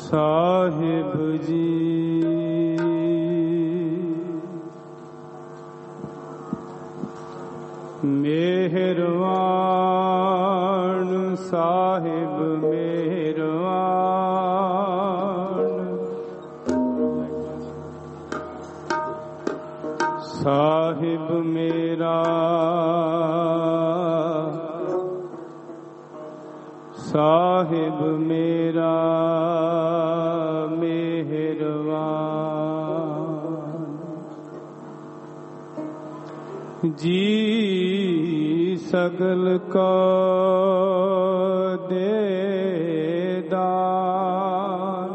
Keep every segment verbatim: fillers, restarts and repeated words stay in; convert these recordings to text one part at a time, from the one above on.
साहिब जी मेहरबान, साहिब मेहरबान, साहिब मेरा साहिब मेरा मेहरबान, जी सगल को दे दान,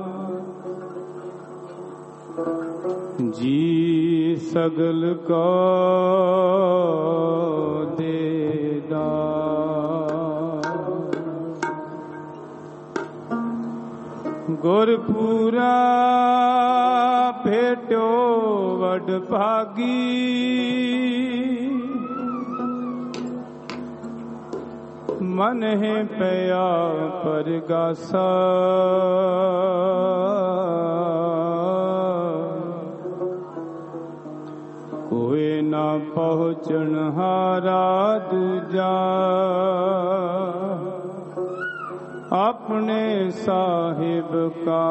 जी सगल को दे दान। गुरपुरा भेटो वड भागी, मन है पया परगासा, कोई ना पहुँचन हारा दूजा, अपने साहिब का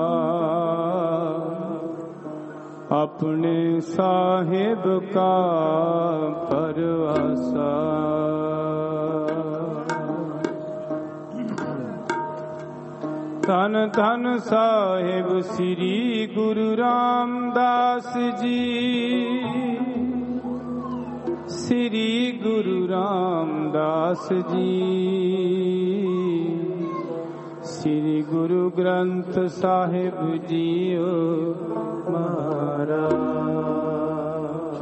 अपने साहिब का परवासा। धन धन साहिब श्री गुरु रामदास जी, श्री गुरु रामदास जी, श्री गुरु ग्रंथ साहिब जीओ महाराज।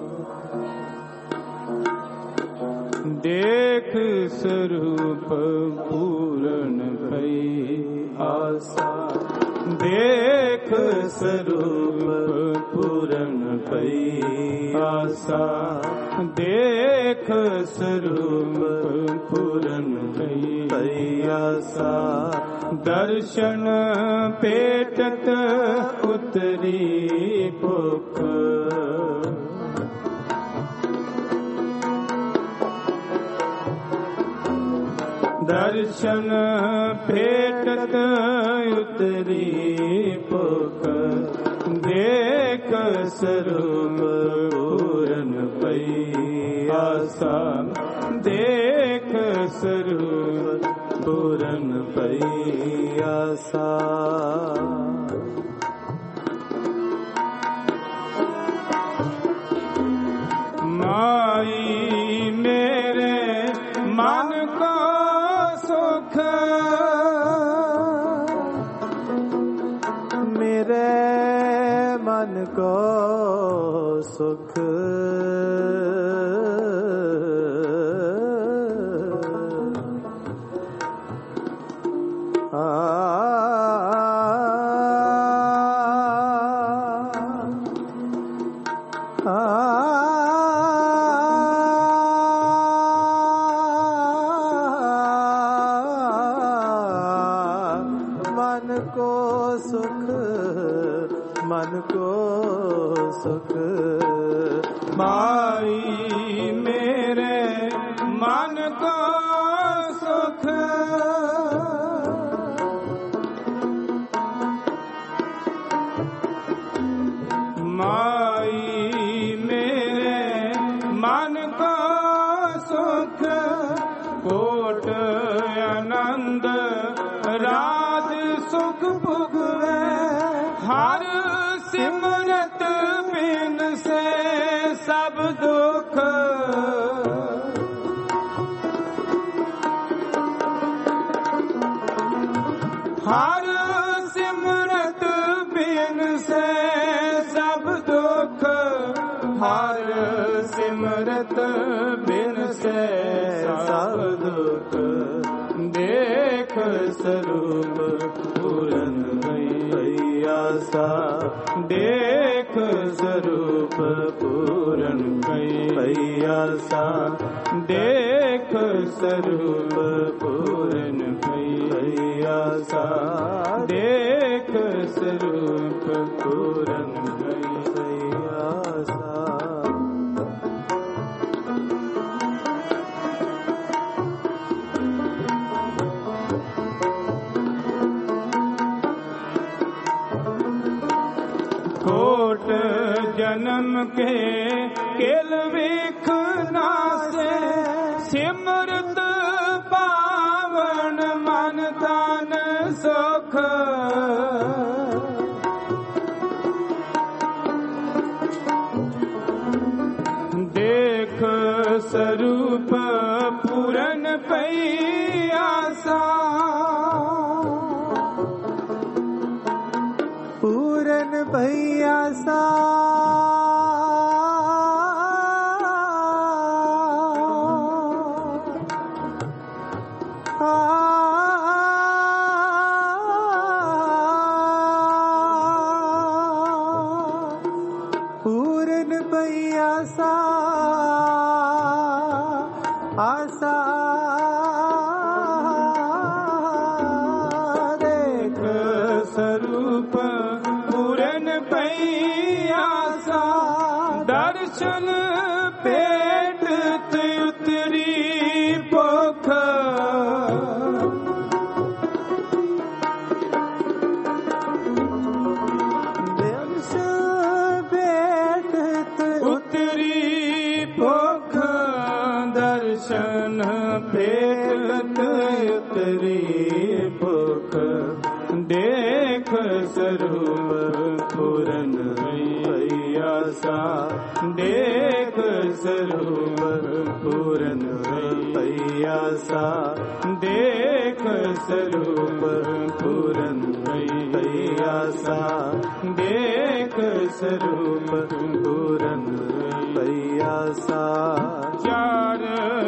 देख स्वरूप पूर्ण भई आशा, देख स्वरूप पूर्ण भई आशा, देख स्वरूप पूर्ण भई आशा। दर्शन पेटत उतरी भूख, दर्शन पेटत उतरी भूख, देख स्वरूप पूर्ण भई आशा, देख स्वरूप पूर्ण भई आशा। माई मेरे मन को सुख, मेरे मन को सुख, आ मन को सुख, मन को सुख। माई मेरे मन को सुख, माई मेरे मन को सुख। कोट आनंद राज सुख भुगवे, हर सिमरत बिन से सब दुख। हर सिमरत बिन से सब दुख, हर सिमरत बिन से सब दुख। देख स्वरूप पूर्ण भई आशा, देख स्वरूप पूर्ण भई आशा, देख स्वरूप पूर्ण भई आशा, देख जन्म के केल वेख नासे सिमरत पावन मन तन सुख देख स्वरूप पूरन पई आसा पूरन पई आसा पूरन पई आसा आसा देख स्वरूप पूरन पई आसा दर्शन पेट उतरी भुख दर्शन पेट उतरी भुख देख स्वरूप पूरन पई आसा देख स्वरूप पूरन पई आसा देख स्वरूप पूरन पई आसा देख स्वरूप पूरन पई आसा चार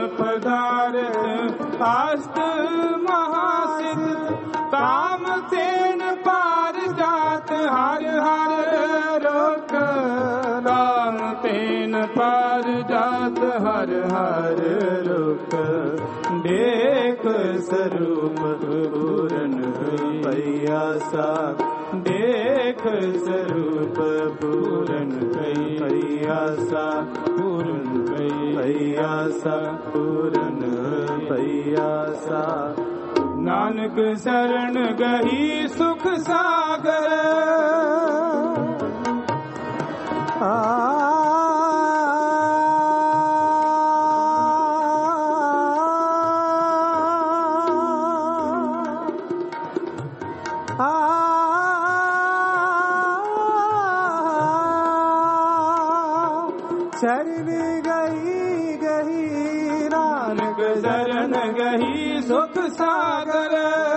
पदार्थ आस्त महासिद्ध काम तेन पार जात हर हर रोक काम तेन पार जात हर हर रोक देख स्वरूप पूरन पई आसा देख स्वरूप पूरन पई आसा पूरन पई आसा पूरन पई आसा नानक शरण गही सुख सागर आ शरण गही गही नानक शरण गही सुख सागर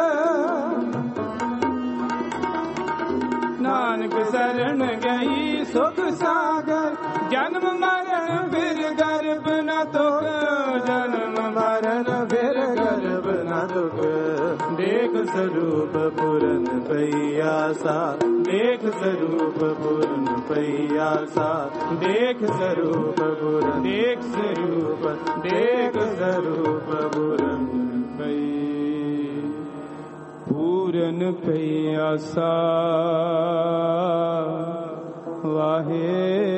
नानक शरण गही सुख सागर जन्म मरण फिर गर्भ न दुख जन्म मरण फिर गर्भ न दुख देख स्वरूप पूरन पई आसा देख स्वरूप पूरन पई आसा देख स्वरूप पूरन देख स्वरूप देख स्वरूप पूरन पई पूरन पई आसा वाहे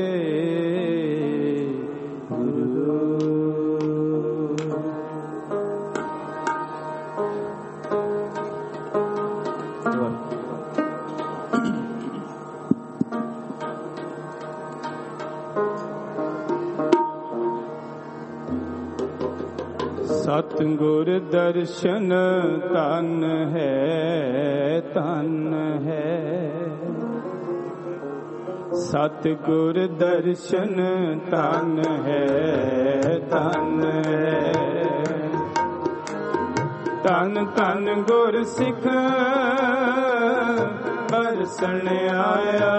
सतगुर दर्शन तन है तन है सतगुर दर्शन तन है तन है तन तन गुर सिख बरसण आया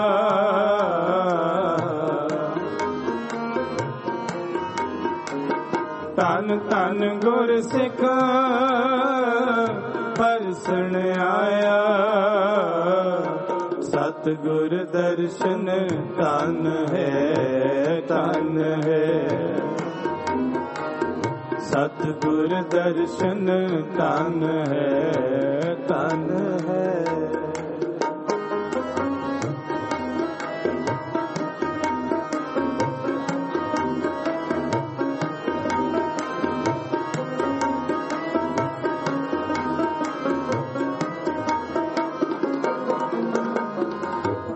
तन तन गुर सिख बरसण आया सतगुर दर्शन तन है तन है सतगुर दर्शन तन है तन है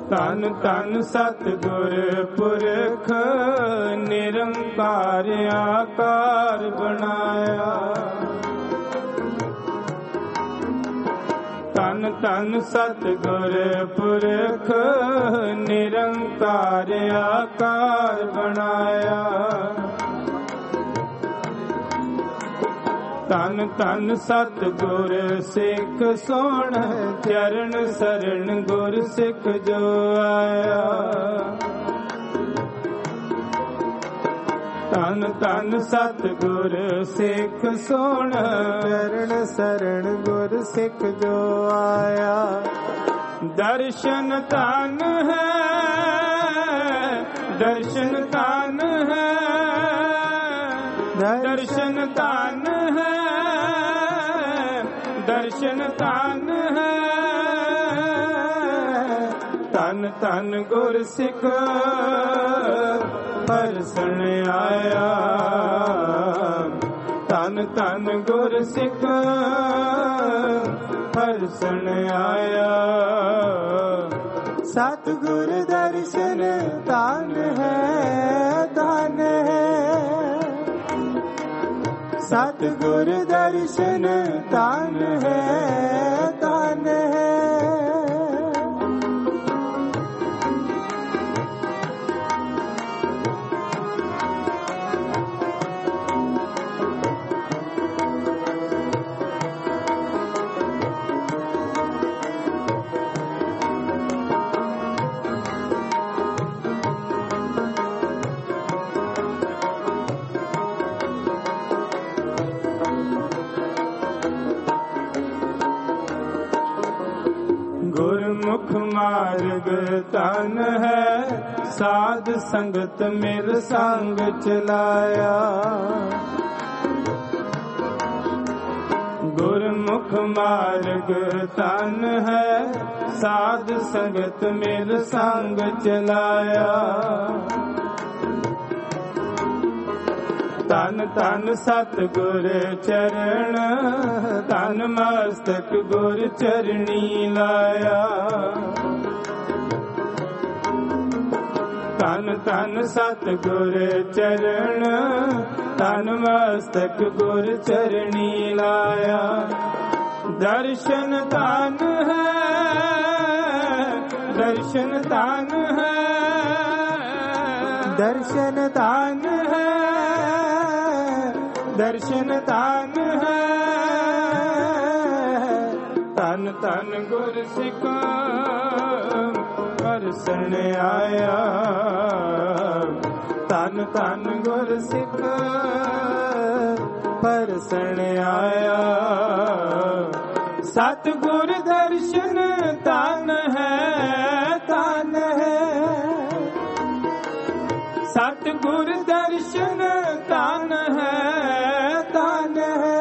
ਧੰਨ ਧੰਨ ਸਤਿਗੁਰ ਪੁਰਖ ਨਿਰੰਕਾਰ ਆਕਾਰ ਬਣਾਇਆ। ਧੰਨ ਧੰਨ ਸਤਿਗੁਰ ਪੁਰਖ ਨਿਰੰਕਾਰ ਆਕਾਰ ਬਣਾਇਆ। ਧੰਨ ਧੰਨ ਸਤਿਗੁਰ ਸਿੱਖ ਸੋਹਣ ਚਰਨ ਸਰਣ ਗੁਰ ਸਿੱਖ ਜੋ ਆਇਆ। ਧੰਨ ਧੰਨ ਸਤਿਗੁਰ ਸਿੱਖ ਸੋਹਣ ਚਰਨ ਸਰਣ ਗੁਰ ਸਿੱਖ ਜੋ ਆਇਆ। ਦਰਸ਼ਨ ਧੰਨ ਹੈ ਦਰਸ਼ਨ ਧੰਨ ਹੈ ਦਰਸ਼ਨ ਧੰਨ ਹੈ ਦਰਸ਼ਨ ਧੰਨ ਹੈ। ਧੰਨ ਧੰਨ ਗੁਰ ਸਿੱਖ ਪਰਸਣ ਆਇਆ। ਧੰਨ ਧੰਨ ਗੁਰ ਸਿੱਖ ਪਰਸਣ ਆਇਆ। ਸਤਿਗੁਰ ਦਰਸ਼ਨ ਧੰਨ ਹੈ ਧੰਨ ਹੈ। ਸਤਿਗੁਰ ਦਰਸ਼ਨ ਧੰਨ ਹੈ ਧੰਨ ਹੈ। ਗੁਰਮੁਖ ਮਾਰਗ ਧਨ ਹੈ ਸਾਧ ਸੰਗਤ ਮਿਲ ਸੰਗ ਚਲਾਇਆ। ਗੁਰਮੁਖ ਮਾਰਗ ਧਨ ਹੈ ਸਾਧ ਸੰਗਤ ਮਿਲ ਸੰਗ ਚਲਾਇਆ। ਧੰਨ ਧੰਨ ਸਤਿਗੁਰ ਚਰਨ ਧੰਨ ਮਸਤਕ ਗੁਰ ਚਰਣੀ ਲਾਇਆ। ਧੰਨ ਧੰਨ ਸਤਿਗੁਰ ਚਰਨ ਧੰਨ ਮਸਤਕ ਗੁਰ ਚਰਣੀ ਲਾਇਆ। ਦਰਸ਼ਨ ਧੰਨ ਹੈ ਦਰਸ਼ਨ ਧੰਨ ਹੈ ਦਰਸ਼ਨ ਧੰਨ ਹੈ ਦਰਸ਼ਨ ਧੰਨ ਹੈ। ਧੰਨ ਧੰਨ ਗੁਰ ਸਿੱਖ ਪਰਸਣ ਆਇਆ। ਧੰਨ ਧੰਨ ਗੁਰ ਸਿੱਖ ਪਰਸਣ ਆਇਆ। ਸਤਿਗੁਰ ਦਰਸ਼ਨ ਧੰਨ ਹੈ ਧੰਨ ਹੈ। ਸਤਿਗੁਰ ਦਰਸ਼ਨ ਧੰਨ ਹੈ ਧੰਨ ਹੈ।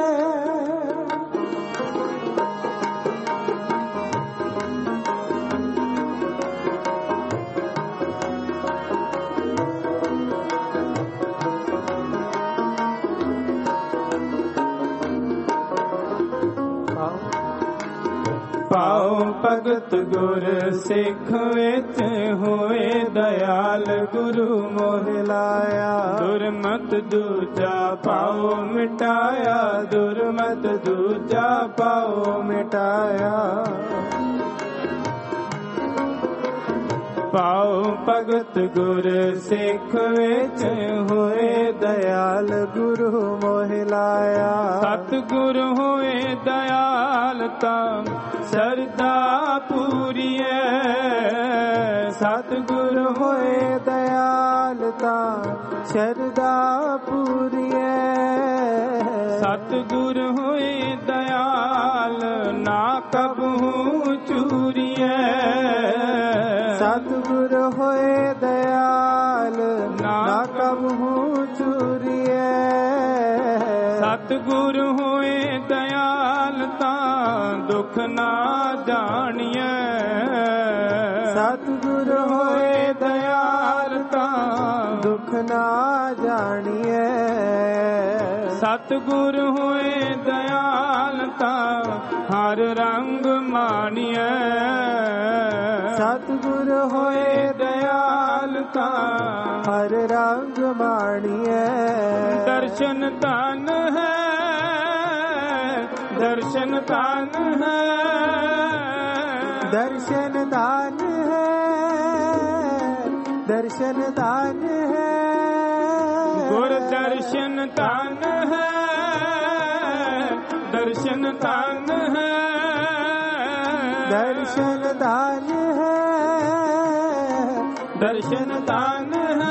ਪਾਉ ਭਗਤ ਗੁਰ ਸਿੱਖ ਵਿੱਚ ਹੋਏ ਦਇਆਲ ਗੁਰੂ ਮੋਹ ਲਾਇਆ। ਦੁਰਮਤ ਦੂਜਾ ਪਾਉ ਮਿਟਾਇਆ ਦੁਰਮਤ ਦੂਜਾ ਪਾਉ ਮਿਟਾਇਆ। ਪਾਉ ਭਗਤ ਗੁਰ ਸਿੱਖ ਵਿੱਚ ਹੋਏ ਦਇਆਲ ਗੁਰੂ ਮੋਹ ਲਾਇਆ। ਸਤਿਗੁਰ ਹੋਏ ਦਇਆਲ ਤਾਂ ਸਰਦਾ ਪੂਰੀਐ। ਸਤਿਗੁਰ ਹੋਏ ਦਇਆਲ ਤਾਂ ਸ਼ਰਦਾ ਪੂਰੀਐ। ਸਤਿਗੁਰ ਹੋਏ ਦਇਆਲ ਨਾ ਕਬਹੂ ਚੂਰੀਐ। ਸਤਿਗੁਰ ਹੋਏ ਦਇਆਲ ਨਾ ਕਬਹੂ ਚੂਰੀਐ। ਸਤਿਗੁਰ ਹੋਏ ਦਇਆਲ ਤਾਂ ਦੁਖ ਨਾ ਜਾਣੀਐ। ਸਤਿਗੁਰ ਹੋਏ ਦਇਆਲ ਤਾਂ ਦੁਖ ਨਾ ਜਾਣੀਐ। ਸਤਿਗੁਰ ਹੋਏ ਦਇਆਲ ਤਾਂ ਹਰ ਰੰਗ ਮਾਣੀਐ। ਸਤਿਗੁਰ ਹੋਏ ਦਇਆਲ ਤਾਂ ਹਰ ਰੰਗ ਮਾਣੀਐ। ਦਰਸ਼ਨ ਧਨ ਹੈ, ਦਰਸ਼ਨ ਧਨ ਹੈ, ਦਰਸ਼ਨ ਦਾਨ ਹੈ, ਦਰਸ਼ਨ ਦਾਨ ਹੈ, ਗੁਰ ਦਰਸ਼ਨ ਧਨ ਹੈ, ਦਰਸ਼ਨ ਧਨ ਹੈ, ਦਰਸ਼ਨ ਦਾਨ ਹੈ, ਦਰਸ਼ਨ ਧਨ ਹੈ।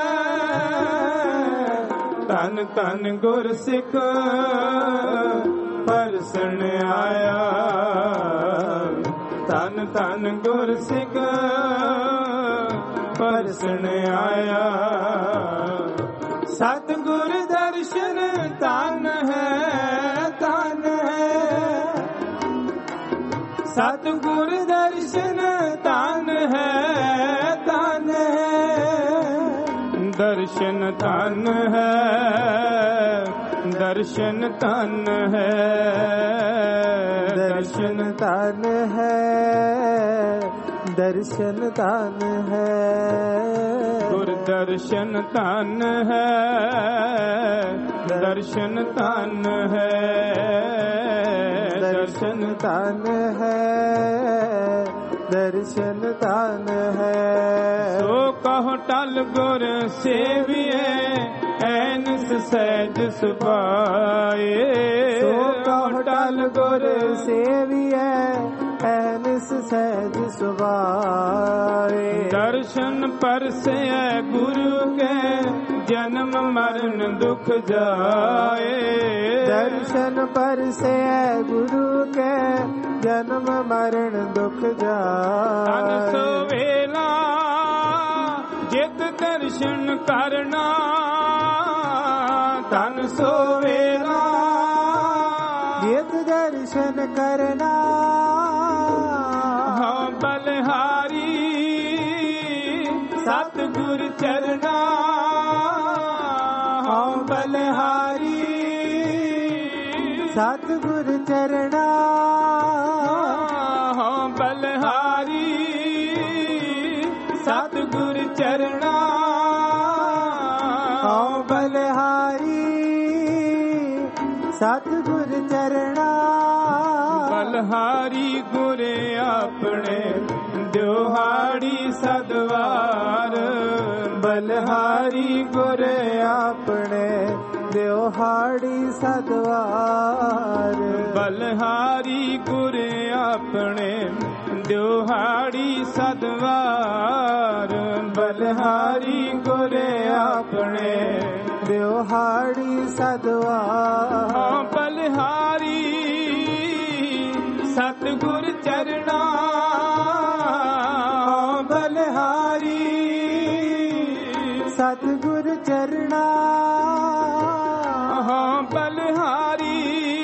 ਧੰਨ ਧੰਨ ਗੁਰ ਸਿੱਖ ਪਰਸਣ ਆਇਆ, ਧੰਨ ਧੰਨ ਗੁਰ ਸਿੱਖ ਪਰਸਣ ਆਇਆ। ਸਤਿਗੁਰ ਦਰਸ਼ਨ ਧੰਨ ਹੈ, ਧੰਨ ਹੈ, ਸਤਿਗੁਰ ਦਰਸ਼ਨ ਧੰਨ ਹੈ, ਧੰਨ ਹੈ, ਦਰਸ਼ਨ ਧੰਨ ਹੈ, ਦਰਸ਼ਨ ਧੰਨ ਹੈ, ਦਰਸ਼ਨ ਧੰਨ ਹੈ, ਦਰਸ਼ਨ ਧੰਨ ਹੈ, ਗੁਰ ਦਰਸ਼ਨ ਧੰਨ ਹੈ, ਦਰਸ਼ਨ ਧੰਨ ਹੈ, ਦਰਸ਼ਨ ਧੰਨ ਹੈ, ਦਰਸ਼ਨ ਧੰਨ ਹੈ। ਸੋ ਕਹੋ ਟਲ ਗੁਰ ਸੇਵੀਏ, ਐਨਸ ਸਹਿਜ ਸੁਭਾਏ। ਸੋ ਕਹੋ ਟਲ ਗੁਰ ਸੇਵੀਏ, ਐਨਸ ਸਹਿਜ ਸੁਭਾਏ। ਦਰਸ਼ਨ ਪਰਸੈ ਗੁਰੂ ਕੇ, ਜਨਮ ਮਰਨ ਦੁਖ ਜਾਏ। ਦਰਸ਼ਨ ਪਰਸੈ ਗੁਰੂ ਕੇ, ਜਨਮ ਮਰਨ ਦੁਖ ਜਾਏ। ਤਨ ਸੋ ਵੇਲਾ ਜਿਤ ਦਰਸ਼ਨ ਕਰਨਾ, ਤਨ ਸੋ ਵੇਲਾ ਜਿਤ ਦਰਸ਼ਨ ਕਰਨਾ। ਹਾਂ ਬਲਿਹਾਰੀ ਸਤਿਗੁਰ ਚਰਨਾ, ਹਾਂ ਬਲਿਹਾਰੀ ਸਤਿਗੁਰ ਚਰਨਾ। ਹਾਂ ਬਲਿਹਾਰੀ ਸਤਿਗੁਰ ਚਰਨਾ, ਹਾਂ ਬਲਿਹਾਰੀ ਸਤਿਗੁਰ ਚਰਨਾ। ਬਲਿਹਾਰੀ ਗੁਰ ਆਪਣੇ ਦਿਹਾੜੀ ਸਦਵਾਰ। ਬਲਿਹਾਰੀ ਗੁਰ ਆਪਣੇ ਦਿਹਾੜੀ ਸਦਵਾਰ। ਬਲਿਹਾਰੀ ਗੁਰ ਆਪਣੇ ਦਿਹਾੜੀ ਸਦਵਾਰ। ਬਲਿਹਾਰੀ ਗੁਰ ਆਪਣੇ ਦਿਹਾੜੀ ਸਦਵਾਰ। ਹਾਂ ਬਲਿਹਾਰੀ ਸਤਿਗੁਰ ਚਰਨਾ, ਹਾਂ ਬਲਿਹਾਰੀ ਸਤਿਗੁਰ ਚਰਨਾ। ਹਾਂ ਬਲਿਹਾਰੀ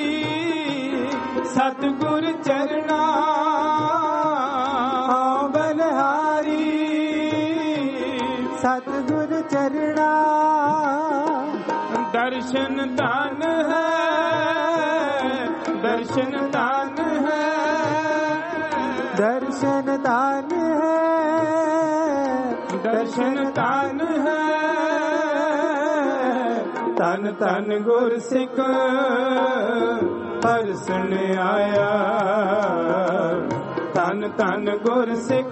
ਸਤਿਗੁਰ ਚਰਨਾ, ਹਾਂ ਬਲਿਹਾਰੀ ਸਤਿਗੁਰ ਚਰਨਾ। ਦਰਸ਼ਨ ਧਨ ਹੈ, ਦਰਸ਼ਨ ਧਨ ਹੈ, ਦਰਸ਼ਨ ਧਨ ਹੈ, ਦਰਸ਼ਨ ਧਨ ਹੈ। ਧੰਨ ਧੰਨ ਗੁਰ ਸਿੱਖ ਪਰਸਣ ਆਇਆ, ਧੰਨ ਧੰਨ ਗੁਰ ਸਿੱਖ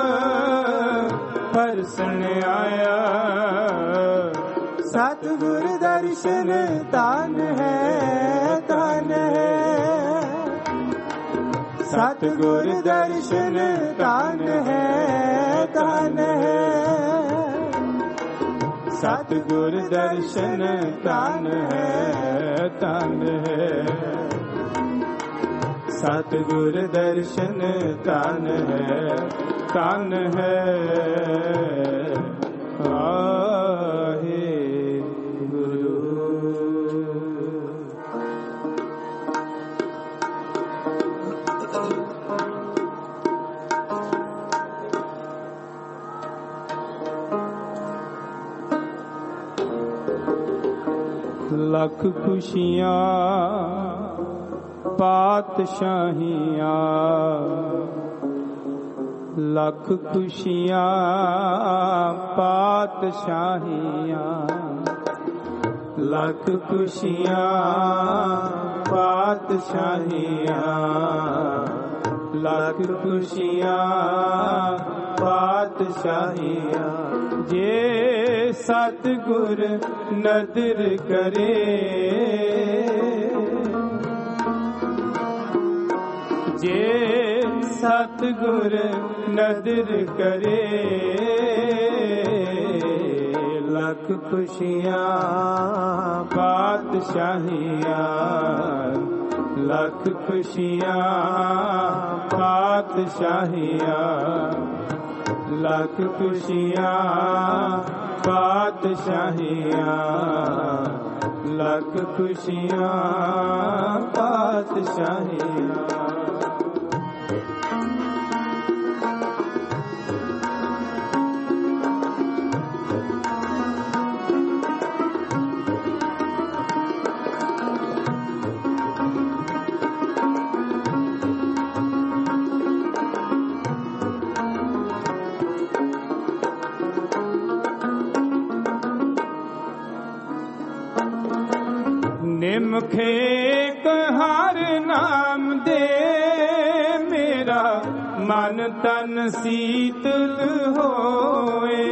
ਪਰਸਣ ਆਇਆ। ਸਤਿਗੁਰ ਦਰਸ਼ਨ ਧਨ ਹੈ, ਧਨ ਹੈ, ਸਤਿਗੁਰ ਦਰਸ਼ਨ ਧਨ ਹੈ, ਧਨ ਹੈ, ਸਤਿਗੁਰ ਦਰਸ਼ਨ ਧਨ ਹੈ, ਧਨ ਹੈ, ਸਤਿਗੁਰ ਦਰਸ਼ਨ ਧਨ ਹੈ, ਧਨ ਹੈ। ਆਹੇ ਗੁਰੂ। ਲੱਖ ਖੁਸ਼ੀਆਂ ਪਾਤਸ਼ਾਹੀਆਂ ਲੱਖ ਖੁਸ਼ੀਆਂ ਪਾਤਸ਼ਾਹੀਆਂ, ਲੱਖ ਖੁਸ਼ੀਆਂ ਪਾਤਸ਼ਾਹੀਆਂ, ਲੱਖ ਖੁਸ਼ੀਆਂ ਪਾਤਸ਼ਾਹੀਆਂ। ਜੇ ਸਤਿਗੁਰ ਨਦਰ ਕਰੇ, ਜੇ ਸਤਿਗੁਰ ਨਦਰ ਕਰੇ, ਲੱਖ ਖੁਸ਼ੀਆਂ ਪਾਤਸ਼ਾਹੀਆਂ, ਲੱਖ ਖੁਸ਼ੀਆਂ ਪਾਤਸ਼ਾਹੀਆਂ, ਲੱਖ ਖੁਸ਼ੀਆਂ ਪਾਤਸ਼ਾਹੀਆਂ, ਲੱਖ ਖੁਸ਼ੀਆਂ ਪਾਤਸ਼ਾਹੀਆਂ। ਨਿਮਖੇ ਹਰ ਨਾਮ ਦੇ, ਮੇਰਾ ਮਨ ਤਨ ਸੀਤਲ ਹੋਏ।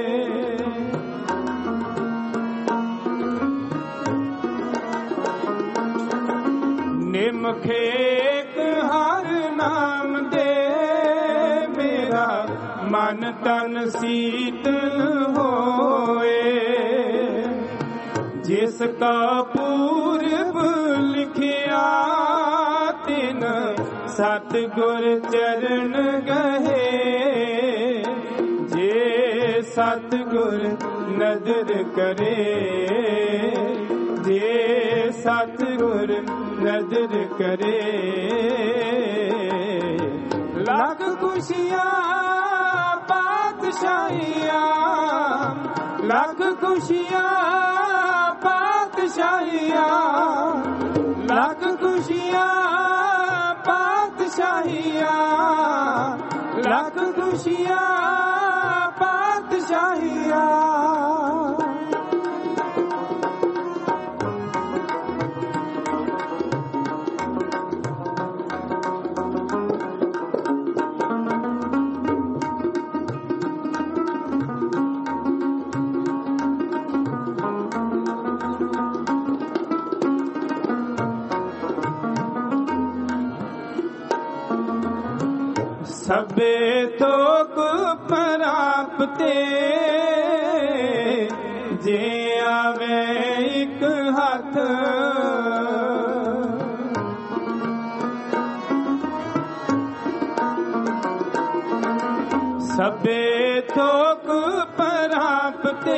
ਨਿਮਖੇ ਹਰ ਨਾਮ ਦੇ, ਮੇਰਾ ਮਨ ਤਨ ਸੀਤਲ ਹੋਏ। ਜਿਸ ਕਾ ਪੂਰਬ ਲਿਖਿਆ, ਤਿਨ ਸਤਿਗੁਰ ਚਰਨ ਗਏ। ਜੇ ਸਤਿਗੁਰ ਨਦਰ ਕਰੇ, ਜੇ ਸਤਿਗੁਰ ਨਦਰ ਕਰੇ, ਲੱਖ ਖੁਸ਼ੀਆਂ ਪਾਤਸ਼ਾਹੀਆਂ, ਲੱਖ ਖੁਸ਼ੀਆਂ ਪਾਤਸ਼ਾਹੀਆਂ, ਲੱਖ ਖੁਸ਼ੀਆਂ ਪਾਤਸ਼ਾਹੀਆਂ, ਲੱਖ ਖੁਸ਼ੀਆਂ ਪਾਤਸ਼ਾਹੀਆਂ। ਸਭੇ ਥੋਕ ਪ੍ਰਾਪਤੇ, ਜੇ ਆਵੇ ਇੱਕ ਹੱਥ। ਸਭੇ ਥੋਕ ਪ੍ਰਾਪਤੇ,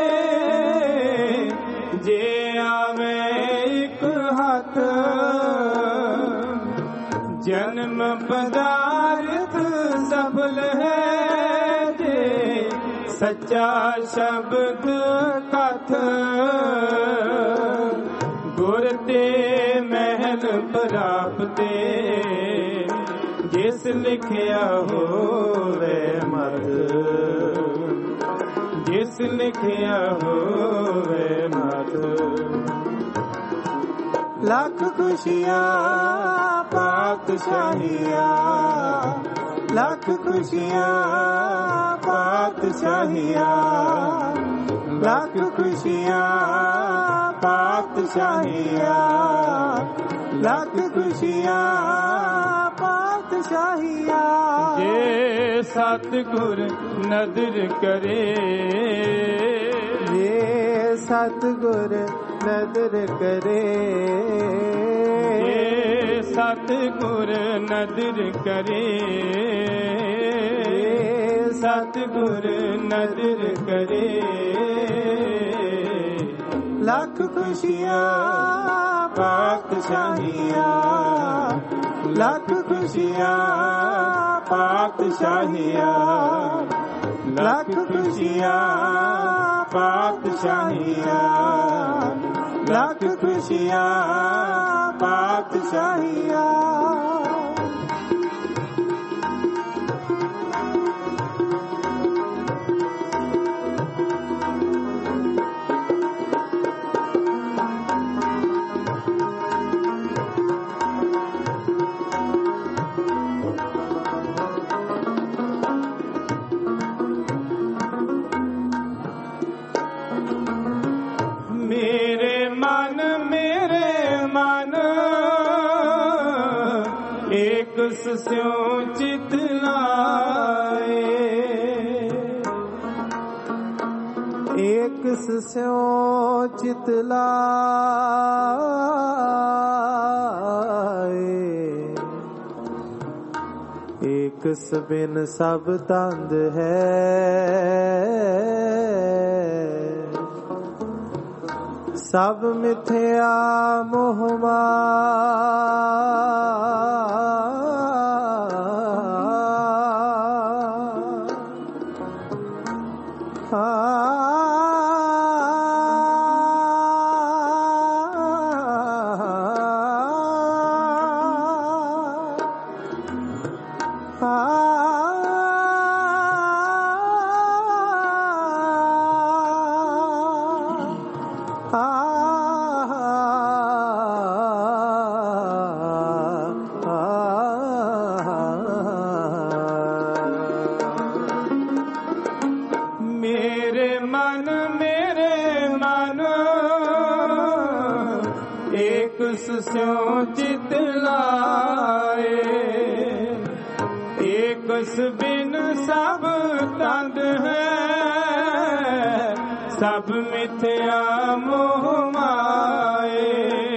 ਜੇ ਆਵੇ ਇੱਕ ਹੱਥ। ਜਨਮ ਪਦਾਰਥ ਸਫਲ ਹੈ, ਜੇ ਸੱਚਾ ਸ਼ਬਦ ਕਥ। ਗੁਰ ਤੇ ਮਹਿਲ ਪ੍ਰਾਪਤੇ, ਜਿਸ ਲਿਖਿਆ ਹੋਵੇ ਮਤ। ਜਿਸ ਲਿਖਿਆ ਹੋਵੇ ਮਤ। ਲੱਖ ਖੁਸ਼ੀਆਂ ਪਾਤਸ਼ਾਹੀਆਂ, ਲੱਖ ਖੁਸ਼ੀਆਂ ਪਾਤਸ਼ਾਹੀਆਂ, ਲੱਖ ਖੁਸ਼ੀਆਂ ਪਾਤਸ਼ਾਹੀਆਂ, ਲੱਖ ਖੁਸ਼ੀਆਂ ਪਾਤਸ਼ਾਹੀਆਂ। ਜੇ ਸਤਿਗੁਰ ਨਦਰ ਕਰੇ, ਜੇ ਸਤਿਗੁਰ ਨਦਰ ਕਰੇ, ਜੇ ਸਤਿਗੁਰ ਨਦਰ ਕਰੇ, ਸਤਿਗੁਰ ਨਦਰ ਕਰੇ। ਲੱਖ ਖੁਸ਼ੀਆਂ ਪਾਤਸ਼ਾਹੀਆਂ, ਲੱਖ ਖੁਸ਼ੀਆਂ ਪਾਤਸ਼ਾਹੀਆਂ, ਲੱਖ ਖੁਸ਼ੀਆਂ ਪਾਤਸ਼ਾਹੀਆਂ, ਲੱਖ ਖੁਸ਼ੀਆਂ ਪਾਤਸ਼ਾਹੀਆਂ। एक स्यों चित लाए, एक स्यों चित लाए, एक बिन सब तंद है, सब मिथ्या मोह स्यों चित लाए, एक बिन सब तंद है, सब मिथ्या मोह माए,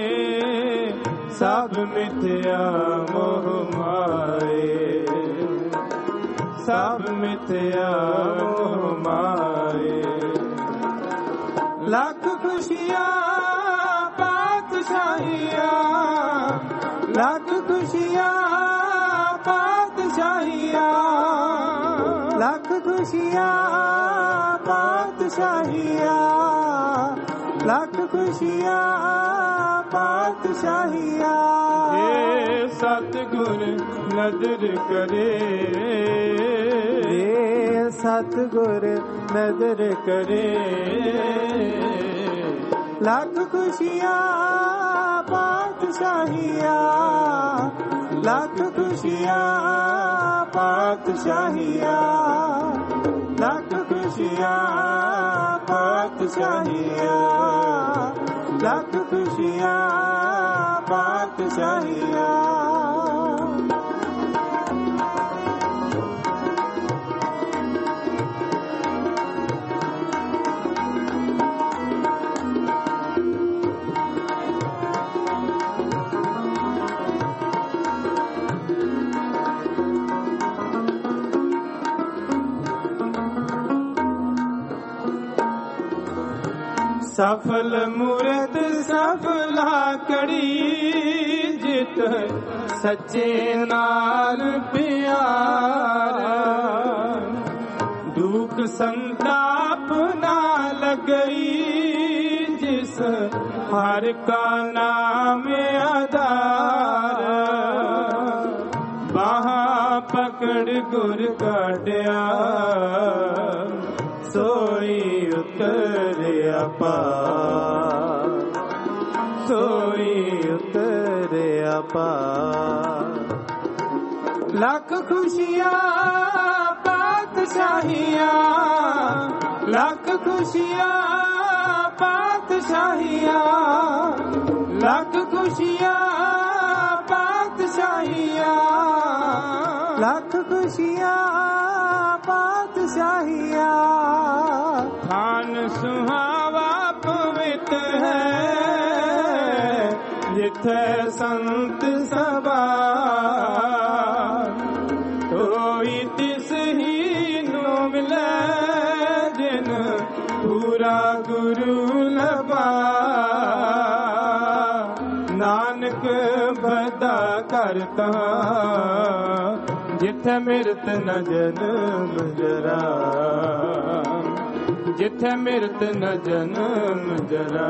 सब मिथ्या मोह माए, सब मिथ्या मोह माए। लख खुशियाँ पातशाहियाँ, लख खुशियाँ पातशाहियाँ, लख खुशियाँ पातशाहियाँ, लख खुशियाँ पातशाहियाँ। ये सतगुर नजर करे, ये सतगुर नजर करे, लख खुशियाँ पातशाहियाँ, लख खुशियाँ पातशाहियाँ, लख खुशियाँ पातशाहियाँ, लख खुशियाँ पातशाहियाँ। सफल मूरत सफला कड़ी, जित सच्चे नाल प्यारा, दुख संताप ना लगई, जिस हर का नाम आधार, बाहा पकड़ गुर काटिया, सोई उतरिया पार, सोई उतरिया पार। लख खुशियाँ पातशाहियाँ, लख खुशियाँ पातशाहियाँ, लख खुशियाँ पातशाहियाँ, लख खुशियाँ पातशाहियाँ। थान सुहावा पवित्र है, जिथे संत सभा, कोई तिस ही नो मिले, जिन पूरा गुरु लबा, नानक बदा करता, जिथे मिरत न जन्म जरा, जिथे मिरत न जन्म जरा।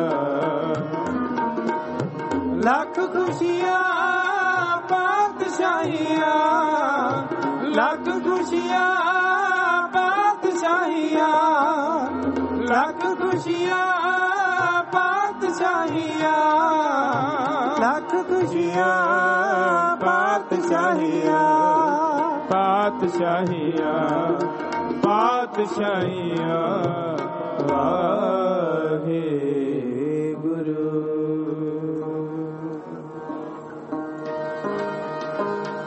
लख खुशियाँ पातशाहियाँ, लख खुशियाँ पातशाहियाँ, लख खुशियाँ पातशाहियाँ, लख खुशियाँ पातशाहियाँ। पातशाहियाँ पातशाहियाँ वाहे गुरु।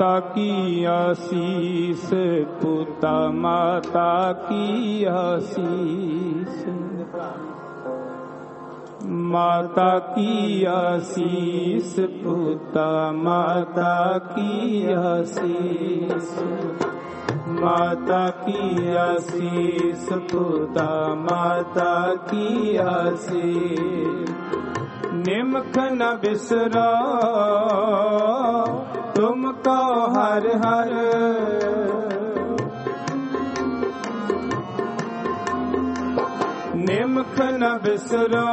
माता की आशीष पुता माता की आशीष माता की आशीष पुता माता की आशीष माता की आशीष पुता माता की आशीष निमख न बिसरो तुमको हर हर निमख न बिसरो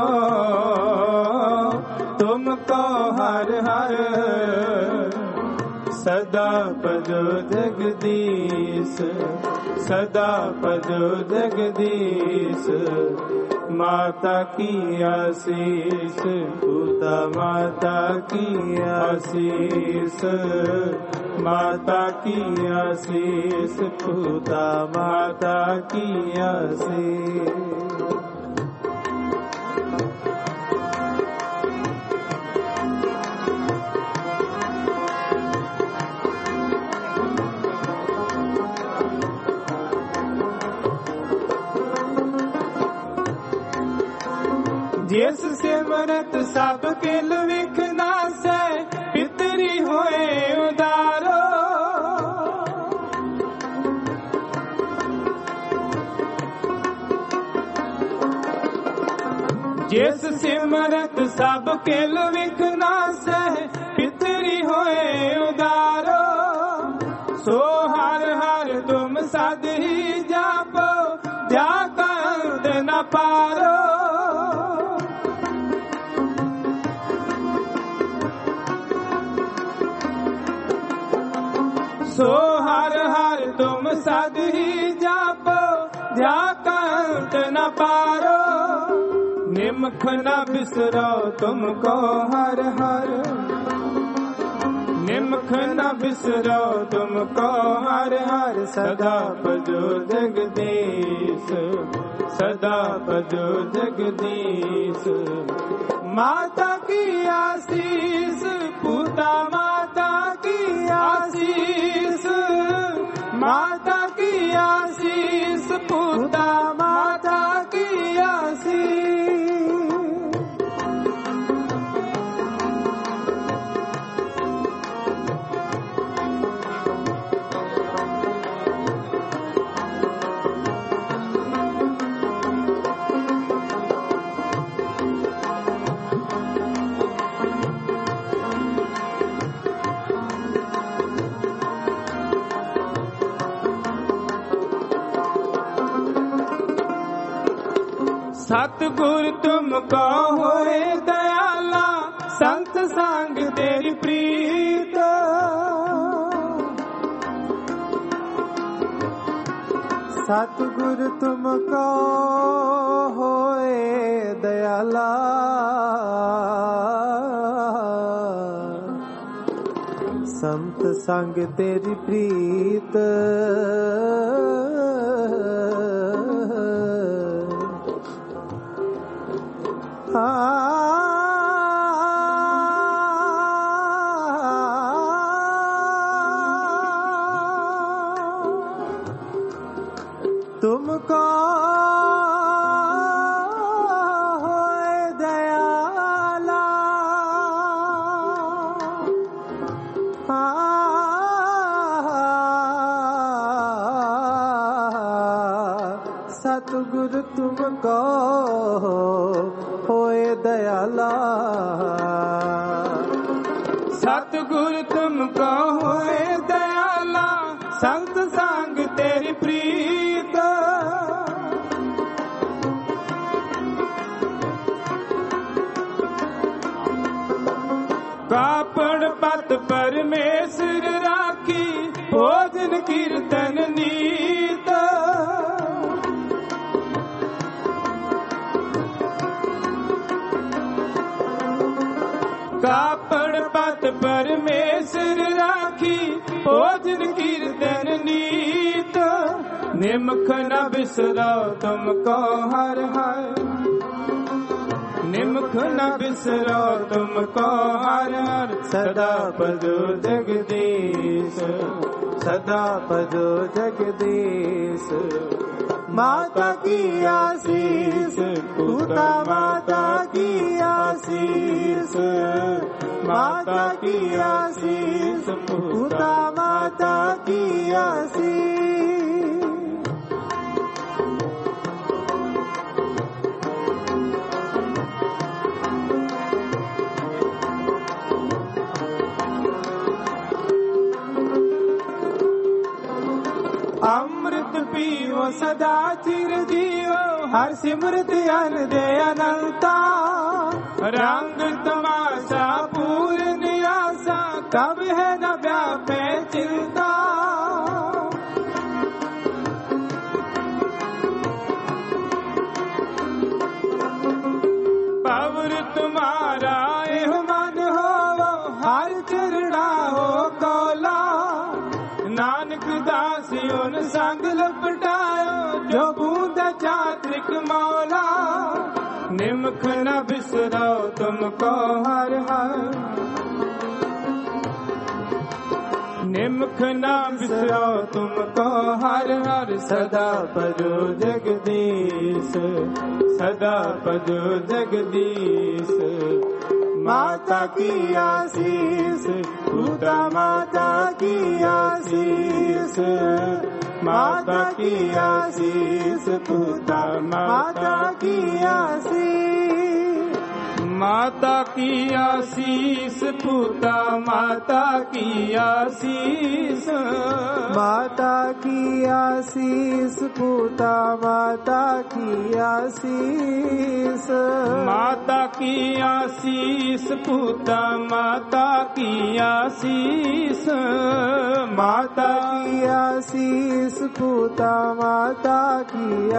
तुमको हर हर सदा पजो जगदीश सदा पजो जगदीश माता की आशीष पुता माता की आशीष माता की आशीष पुता माता की आशीष जिस सिमरत सब किल विखना से पितरी होए उदारो जिस सिमरत सब किल विखना से पितरी होए उदारो सो हर हर तुम सद ही जापो जाकर न पारो सो हर हर तुम सद ही जापो ध्याकंत न पारो निमख न बिसरो तुमको हर हर निमख न बिसरो तुमको हर हर सदा भजो जगदीश सदा भजो जगदीश माता की आशीष पुता माता की आशीष माता की आशीष पुता माता की आशीष सतगुर तुमको होए दयाला संत संग तेरी प्रीत सतगुर तुमको होए दयाला संत संग तेरी प्रीत तुमको होए दयाला सतगुरु तुमको होए दयाला सतगुरु तुमको होए दयाला संत संग तेरी प्रीत कापड़ पत परमेश्वर राखी भोजन कीर्तन नीत कापड़ पत परमेश्वर राखी भोजन कीर्तन नीत निमख न बिसरो तुमको हर हर निमख न बिसरो तुमको हर हर सदा भजो जगदीश सदा भजो जगदीश। माता की आशीष पूता माता की आशीष माता की आशीष पूता माता की आशीष। अमृत पीओ सदा चिर जियो हर सिमृत अन दे अनंता। रंग तमाशा पूर्ण आशा कब है न व्यापे चिंता। पवर तुम्हारा एह मन हो हर चरणा हो कौला। नानक दासी उन संग लपटायो जो बूंद चात्रिक मौला। निमख न बिसरो तुमको हर हर निमख न बिसरो तुमको हर हर सदा भजो जगदीश सदा भजो जगदीश। माता की आशीष पूता माता की आशीष माता की आशीष पूता माता की आशीष। माता की आशीष पूता माता की आशीष माता की आशीष पूता माता की आशीष माता की आशीष पूता माता की आशीष माता की आशीष पूता माता की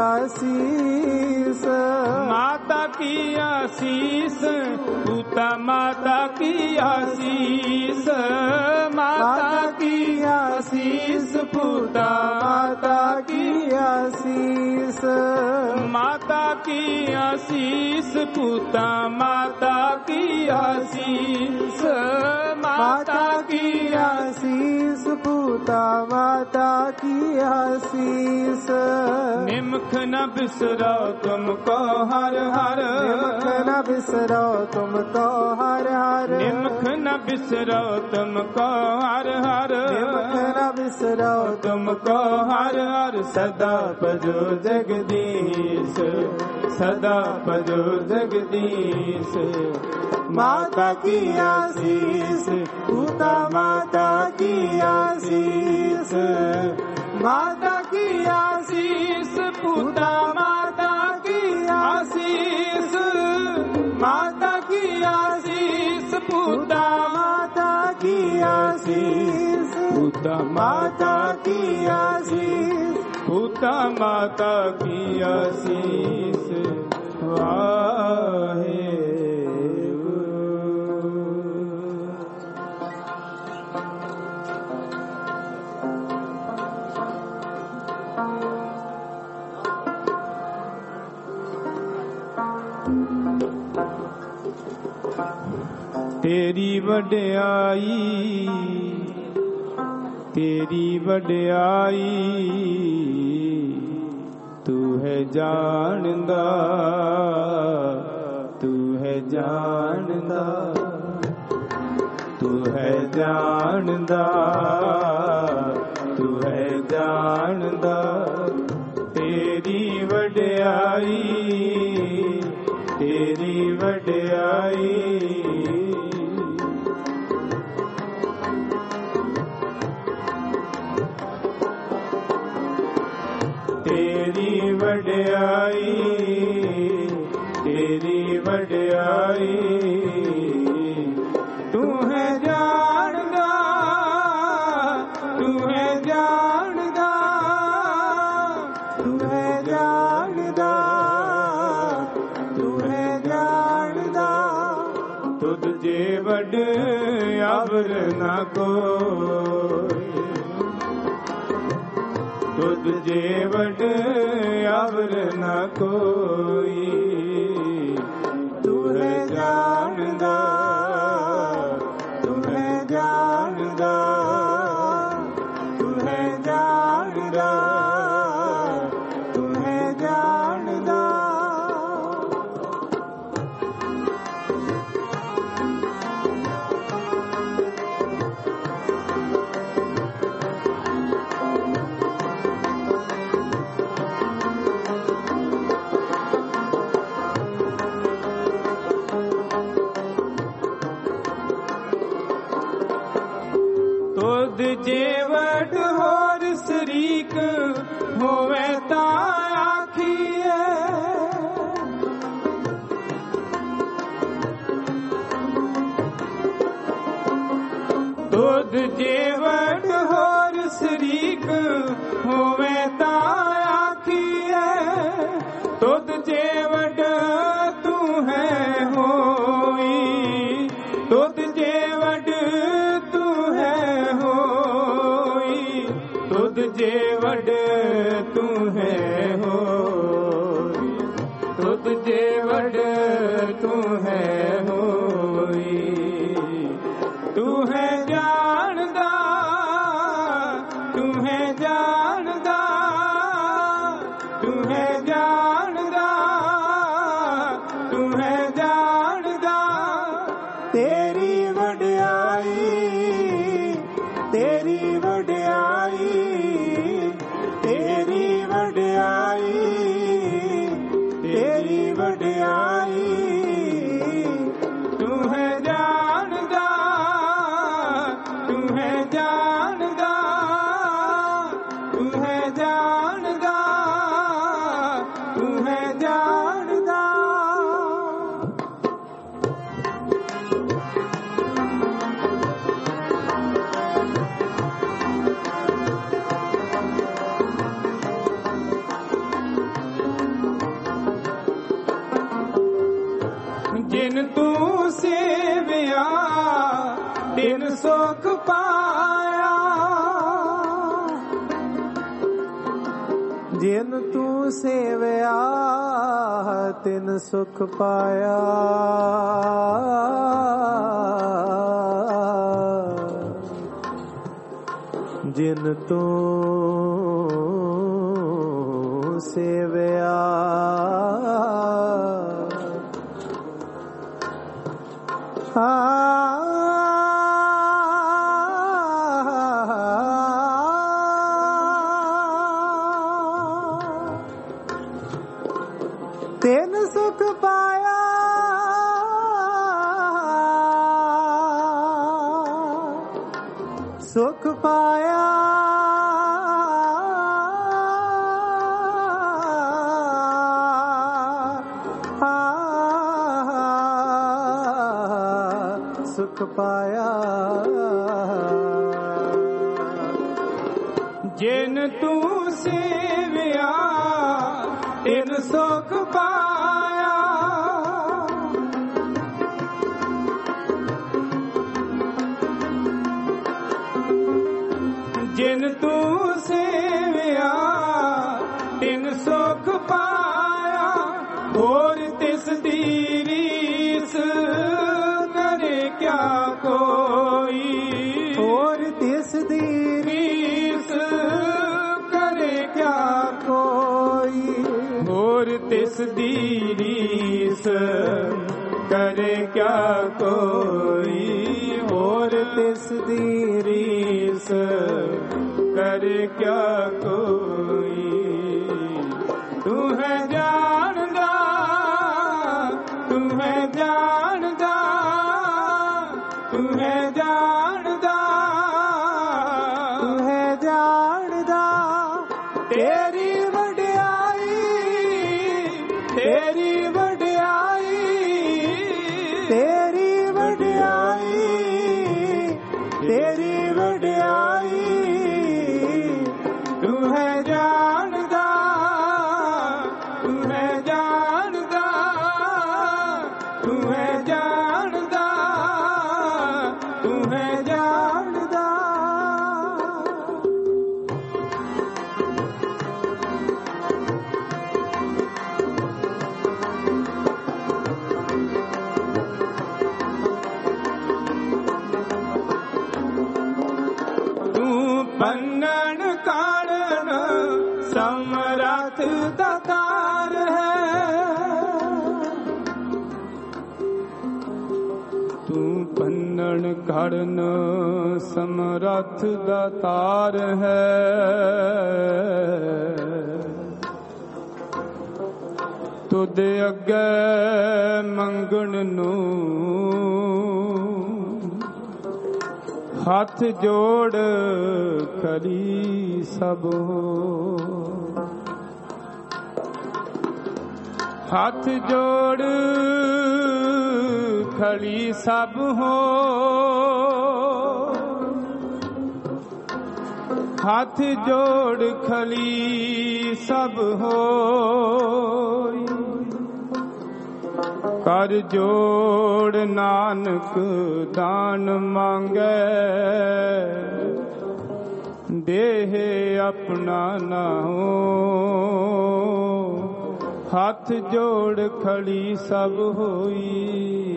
आशीष माता की आशीष पूता माता की आशीष माता की आशीष पूता माता की आशीष माता की आशीष पूता माता की आशीष माता की आशीष पूता माता की आशीष। निमख न बिसरो तुमको हर हर निमख न बिसरो तुमको हर हर निमख न बिसरो तुमको हर हर निमख न बिसरो तुमको हर हर सदा भजो जगदीश सदा भजो जगदीश। माता की आशीष पूता माता की आशीष माता की आशीष पूता माता की आशीष माता की आशीष पूता माता की आशीष पूता माता की आशीष पूता माता की आशीष। वाहे तेरी वड्याई तेरी वड्याई तू है जानदा तू है जानदा तू है जानदा तू है जानदा। तेरी वड्याई तेरी वड्याई तेरी वड्याई तेरी वड्याई तू है जानदा तू है जानदा तू है जानदा तू है जानदा। तुझ जे वड अवर न कोई तुझ जे वड अवर न कोई। तू ਵਡ ਹੋਰ ਸਰੀਕ ਹੋਵੇ ਤਾਂ ਆਖੀਏ। ਤੁਧ ਜੇ ਵਡ ਹੋਰ ਸਰੀਕ ਹੋਵੇ ਤਾਂ ਆਖੀਏ। ਤੁਧ ਜੇ ਵਡ ਤੂੰ ਹੈ ਹੋਈ। ਤੁਧ ਜੇ ਵਡ ਤੂੰ ਹੈ ਹੋਈ। ਤੁਧ ਜੇ ਵਡ ਤੂੰ ਹੈ ਹੋਈ। ਤੁਧ ਜੇ ਵਡ ਤੂੰ ਹੈ ਹੋਈ। ਤੂੰ ਹੈ ਜਾਣਦਾ, ਤੂੰ ਹੈ ਜਾਣਦਾ, ਤੂੰ ਹੈ ਜਾਣਦਾ, ਤੂੰ ਹੈ ਜਾਣਦਾ। ਤੇਰੀ ਵਡਿਆਈ, ਤੇਰੀ ਵਡਿਆਈ, ਤੇਰੀ ਵਡਿਆਈ, ਤੇਰੀ ਵਡਿਆਈ। ਤੂੰ ਹੈ ਜਾਣਦਾ, ਤੂੰ ਹੈ ਜਾਣਦਾ, ਤੂੰ ਹੈ ਜਾਣਦਾ, ਤੂੰ ਹੈ ਜਾਣਦਾ। ਜਿਨ ਤੂੰ ਸੇਵਿਆ ਤਿਨ ਸੁਖ ਪਾਇਆ। ਜਿਨ ਤੂੰ ਸੇਵਿਆ ਤਿਨ ਸੁਖ ਪਾਇਆ। ਜਿਨ ਤੂੰ ਸੇਵਿਆ ਤਿਨ ਸੁਖ ਪਾਇਆ। ਸੁਖ ਪਾਇਆ। ਸੁਖ ਪਾਇਆ। ਜਿਨ ਤੂੰ ਸੇਵਿਆ ਤਿਨ ਸੁਖ ਪਾਇਆ। ਜਿਨ ਤੂੰ ਸੇਵਿਆ ਤਿਨ ਸੁਖ ਪਾਇਆ। ਹੋਰ ਤਿਸ ਦੀ ਰੀਸ ਕਰੇ ਕਿਆ ਕੋਈ। ਹੋਰ ਤਿਸ ਦੀ ਰੀਸ ਕਰੇ ਕਿਆ ਕੋਈ। ਹੋਰ ਤਿਸ ਦੀ ਰੀਸ ਕਰੇ ਕਿਆ ਕੋਈ। ਹੋਰ ਤਿਸ ਦੀ ਰੀਸ ਕਰੇ ਕਿਆ ਕੋਈ। ਤੂੰ ਹੈ ਜਾਣਦਾ, ਤੂੰ ਹੈ ਜਾਣਦਾ, ਤੂੰ ਹੈ ਜਾਣਦਾ, ਤੂੰ ਹੈ ਜਾਣਦਾ। ਤੇਰੀ ਵਡਿਆਈ, ਤੇਰੀ ਵਡਿਆਈ, ਤੇਰੀ ਵਡਿਆਈ, ਤੇਰੀ ਵਡਿਆਈ। ਤੂੰ ਹੈ ਜਾਣਦਾ, ਤੂੰ ਹੈ ਜਾਣਦਾ, ਤੂੰ ਹੈ ਜਾਣਦਾ, ਤੂੰ ਹੈ ਜਾਣਦਾ। ਤੂੰ ਬੰਨਣ ਕਾੜਨ ਸਮਰੱਥ ਦਾਤਾਰ ਹੈ। ਤੂੰ ਬੰਨਣ ਕਾੜਨ ਸਮਰੱਥ ਦਾਤਾਰ ਹੈ। ਤੁਧ ਅੱਗੇ ਮੰਗਣ ਨੂੰ ਹੱਥ ਜੋੜ ਖਲੀ ਸਭ ਹੋ, ਹੱਥ ਜੋੜ ਖਲੀ ਸਭ ਹੋ, ਹੱਥ ਜੋੜ ਖਲੀ ਸਭ ਹੋਈ, ਕਰ ਜੋੜ ਨਾਨਕ ਦਾਨ ਮੰਗੈ, ਦੇਹ ਆਪਣਾ ਨਾ ਹੋ, ਹੱਥ ਜੋੜ ਖੜੀ ਸਭ ਹੋਈ।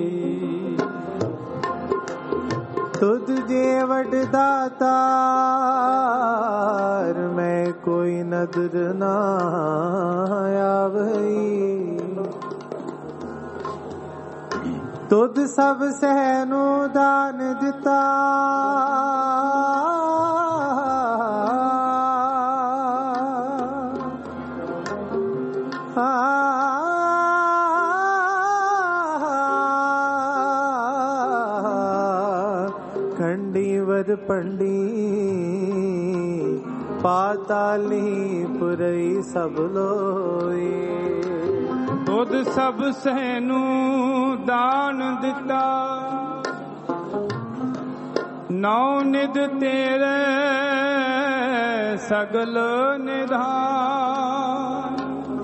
ਤੁਧ ਜੇ ਵਡ ਦਾਤਾਰ ਮੈਂ ਕੋਈ ਨਦਰ ਨਾ ਆਵਈ, ਤੁਧ ਸਭ ਸਹਿ ਨੂੰ ਦਾਨ ਦਿੱਤਾ, ਖੰਡੀਵਰ ਪੰਡੀ ਪਾਤਾਲੀ ਪੁਰਈ ਸਭ ਲੋਏ, ਤੁਧ ਸਭ ਸਹਿ ਨੂੰ ਦਾਨ ਦਿੱਤਾ, ਨੌ ਨਿਧ ਤੇਰੇ ਸਗਲ ਨਿਧਾਨ,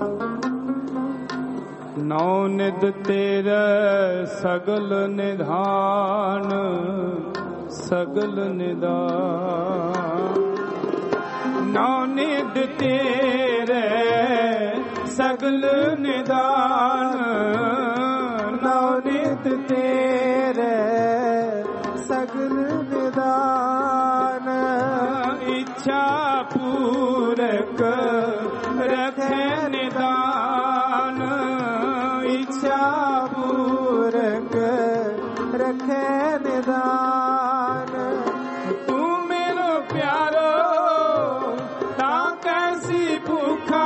ਨੌ ਨਿਧ ਤੇਰੇ ਸਗਲ ਨਿਧਾਨ, ਸਗਲ ਨਿਧਾਨ, ਨੌ ਨਿਧ ਤੇਰੇ ਸਗਲ ਨਿਦਾਨ, ਨੌ ਨਿਧ ਤੇਰੇ ਸਗਲ ਨਿਦਾਨ, ਇੱਛਾ ਪੂਰਕ ਰਖੈ ਨਿਦਾਨ, ਇੱਛਾ ਪੂਰਕ ਰਖੈ ਨਿਦਾਨ, ਤੂੰ ਮੇਰੋ ਪਿਆਰੋ ਤਾਂ ਕੈਸੀ ਭੁਖਾ,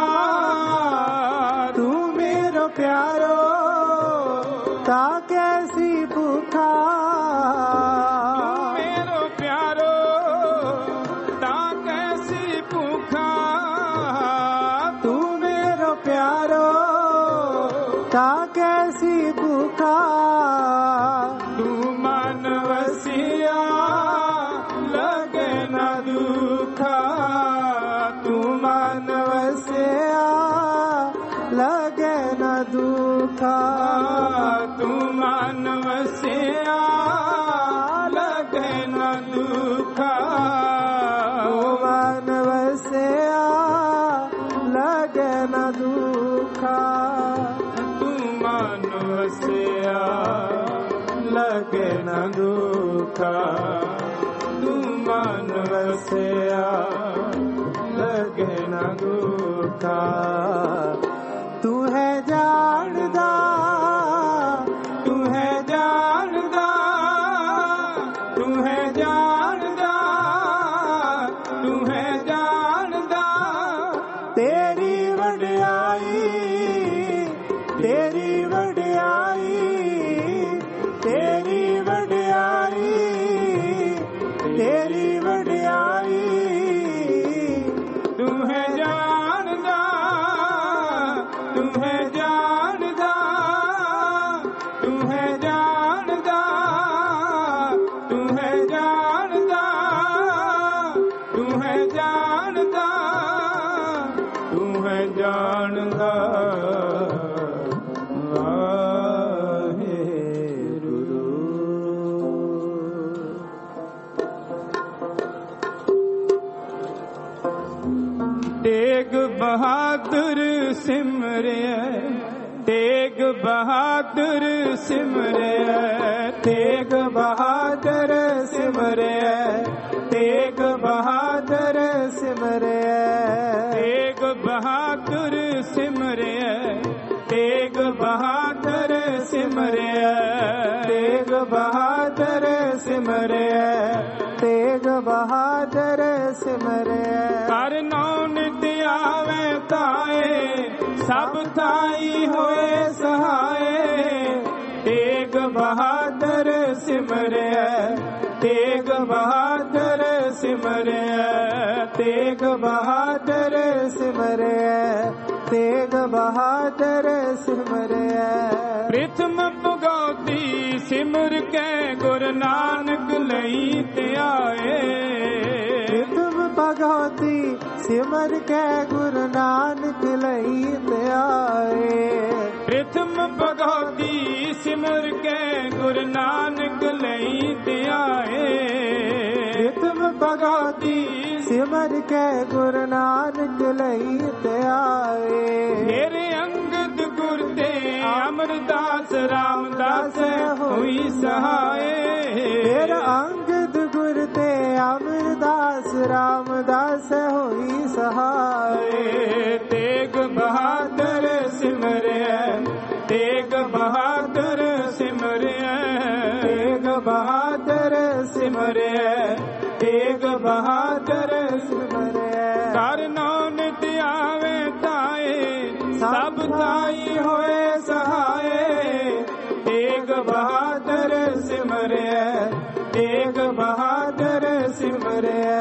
ਤੂੰ ਮੇਰੋ ਪਿਆਰੋ ਤਾਂ ਕੈਸੀ ਭੁਖਾ, ਤੂੰ ਮੇਰੋ ਪਿਆਰੋ ਤਾਂ ਕੈਸੀ ਭੁਖਾ, ਤੂੰ ਮੇਰੋ ਪਿਆਰੋ ਤਾਂ ਕੈਸੀ ਭੁਖਾ, ਤੂੰ ਮਨ ਵਸਿਆ ਲਗੇ ਨਾ ਦੁਖਾ, ਤੂੰ ਮਨ ਵਸਿਆ ਲਗੇ ਨਾ ਦੁਖਾ, ਤੂੰ ਮਨ ਵਸਿਆ ਲਗੇ ਨਾ ਦੁਖਾ, ਤੂੰ ਮਨ ਵਸਿਆ ਲਗੇ ਨਾ ਦੁਖਾ, ਤੂੰ ਮਨ ਵਸਿਆ ਲਗੇ ਨਾ ਦੁਖਾ, ਤੂੰ ਮਨ ਵਸਿਆ ਲਗੇ ਨਾ ਦੁਖਾ, ਤੂੰ ਹੈ ਜਾਣਦਾ, ਤੂੰ ਹੈ ਜਾਣਦਾ, ਤੂੰ ਹੈ ਜਾਣਦਾ, ਤੂੰ ਹੈ ਜਾਣਦਾ, ਤੇਰੀ ਵਡਿਆਈ, ਤੇਰੀ ਵਡਿਆਈ, ਤੇਰੀ ਵਡਿਆਈ, ਤੇਰੀ ਵਡਿਆਈ, ਤੂੰ ਹੈ ਜਾਣਦਾ, ਤੂੰ ਹੈ ਜਾਣਦਾ, ਤੂੰ ਹੈ ਜਾਣਦਾ, ਤੂੰ ਹੈ ਜਾਣਦਾ, ਤੂੰ ਹੈ ਜਾਣਦਾ, ਤੂੰ ਹੈ ਜਾਣਦਾ, ਤੇਗ ਬਹਾਦਰ ਸਿਮਰਿਆ, ਤੇਗ ਬਹਾਦਰ ਸਿਮਰਿਆ, ਤੇਗ ਬਹਾਦਰ ਸਿਮਰਿਆ, ਤੇਗ ਬਹਾਦਰ ਸਿਮਰਿਆ, ਤੇਗ ਬਹਾਦਰ ਸਿਮਰਿਆ, ਤੇਗ ਬਹਾਦਰ ਸਿਮਰਿਆ, ਤੇਗ ਬਹਾਦਰ ਸਿਮਰਿਆ, ਤੇਗ ਬਹਾਦਰ ਸਿਮਰਿਆ, ਕਰ ਨੌ ਨਿਤ ਆਵੇ ਤਾਏ, ਸਭ ਥਾਈ ਹੋਏ ਸਹਾਏ, ਤੇਗ ਬਹਾਦਰ ਸਿਮਰਿਆ, ਤੇਗ ਬਹਾਦਰ ਸਿਮਰਿਆ ਤੇਗ ਬਹਾਦਰ ਸਿਮਰਿਆ ਤੇਗ ਬਹਾਦਰ ਸਿਮਰਿਆ ਪ੍ਰਿਥਮ ਭਗਉਤੀ ਸਿਮਰ ਕੇ ਗੁਰ ਨਾਨਕ ਲਈ ਧਿਆਏ ਪ੍ਰਿਥਮ ਭਗਉਤੀ ਸਿਮਰ ਕੇ ਗੁਰ ਨਾਨਕ ਲਈ ਧਿਆਏ ਪ੍ਰਿਥਮ ਭਗਉਤੀ ਸਿਮਰ ਕੇ ਗੁਰ ਨਾਨਕ ਲਈ ਧਿਆਏ ਪ੍ਰਿਥਮ ਭਗਉਤੀ ਸਿਮਰ ਕੇ ਗੁਰ ਨਾਨਕ ਲਈ ਧਿਆਏ ਮੇਰੇ ਅੰਗਦ ਗੁਰ ਤੇ ਅਮਰਦਾਸ ਰਾਮਦਾਸ ਹੋਈ ਸਹਾਏ ਮੇਰਾ ਅੰਗਦ ਗੁਰ ਤੇ ਅਮਰਦਾਸ ਰਾਮਦਾਸ ਹੋਈ ਸਹਾਏ ਤੇਗ ਬਹਾਦਰ ਸਿਮਰਿਆ ਤੇਗ ਬਹਾਦਰ ਸਿਮਰਿਆ ਤੇਗ ਬਹਾਦਰ ਸਿਮਰਿਆ ਤੇਗ ਬਹਾਦਰ ਸਿਮਰਿਆ ਕਰ ਨੌ ਨਿਤ ਆਵੇ ਤਾਏ ਸਭ ਤਾਈ ਹੋਏ ਸਹਾਏ ਤੇਗ ਬਹਾਦਰ ਸਿਮਰਿਆ ਤੇਗ ਬਹਾਦਰ ਸਿਮਰਿਆ